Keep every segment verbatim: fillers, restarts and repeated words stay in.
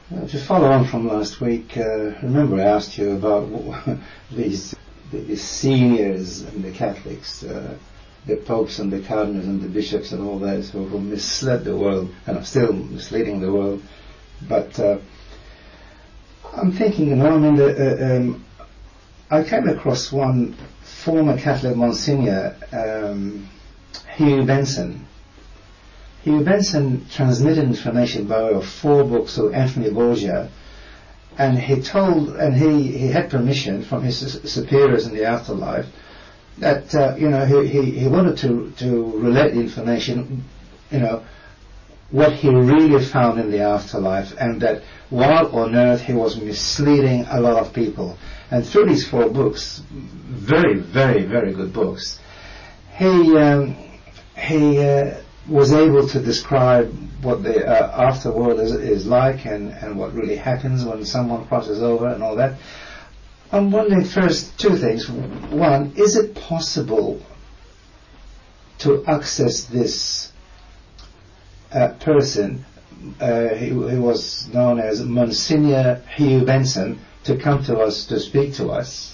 Uh, to follow on from last week, uh, remember I asked you about these, these seniors in the Catholics, uh, the popes and the cardinals and the bishops and all those who, who misled the world and are still misleading the world. But uh, I'm thinking, you know, I mean, the, uh, um, I came across one former Catholic Monsignor, um, Hugh Benson. Hugh Benson transmitted information by way of four books of Anthony Borgia, and he told, and he, he had permission from his superiors in the afterlife that uh, you know he, he, he wanted to to relate the information, you know, what he really found in the afterlife, and that while on earth he was misleading a lot of people. And through these four books, very very very good books, he um, he. Uh, was able to describe what the uh, afterworld is, is like, and, and what really happens when someone crosses over and all that. I'm wondering first two things. One, is it possible to access this uh, person, uh, he, he was known as Monsignor Hugh Benson, to come to us, to speak to us?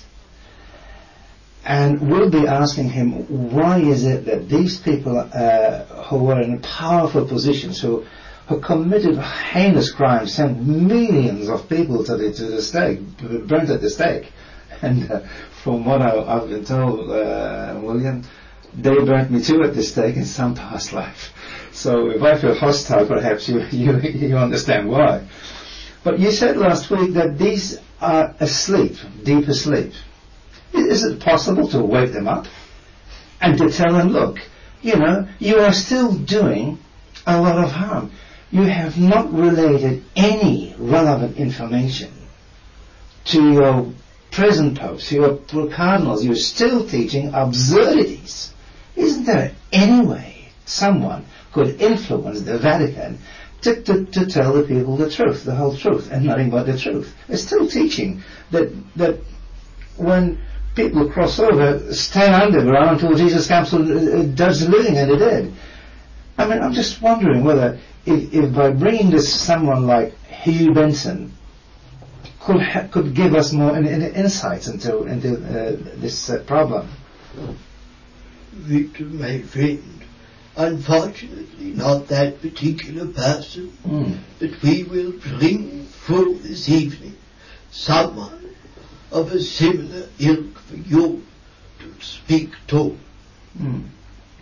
And we'll be asking him, why is it that these people uh, who were in powerful positions, who who committed heinous crimes, sent millions of people to the to the stake, burnt at the stake, and uh, from what I, I've been told, uh, William, they burnt me too at the stake in some past life. So if I feel hostile, perhaps you you you understand why. But you said last week that these are asleep, deep asleep. Is it possible to wake them up and to tell them, look, you know, you are still doing a lot of harm. You have not related any relevant information to your present popes, your cardinals. You're still teaching absurdities. Isn't there any way someone could influence the Vatican to, to, to tell the people the truth, the whole truth, and nothing but the truth? They're still teaching that that when people cross over, stay underground until Jesus comes to uh, judge the living and the dead. I mean, I'm just wondering whether, if, if by bringing this someone like Hugh Benson could ha- could give us more in, in insights into into uh, this uh, problem. Victor, my friend, unfortunately, not that particular person, mm. but we will bring forth this evening someone of a similar ilk for you to speak to. Mm.